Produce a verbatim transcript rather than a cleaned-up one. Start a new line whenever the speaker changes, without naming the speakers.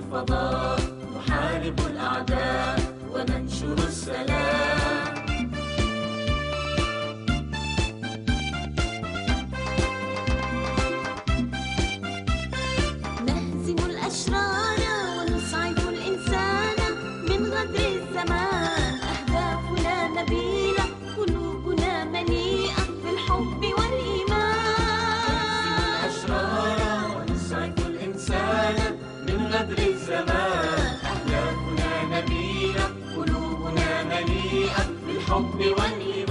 الفضاء، نحارب الأعداء وننشر السلام.
نهزم الأشرار ونسعد الإنسان من غدر الزمان. أهدافنا نبيلة، قلوبنا مليئة بالحب والإيمان.
نهزم الأشرار ونسعد الإنسان من غدر الزمان. أهدافنا نبيلة، قلوبنا مليئة بالحب والإيمان.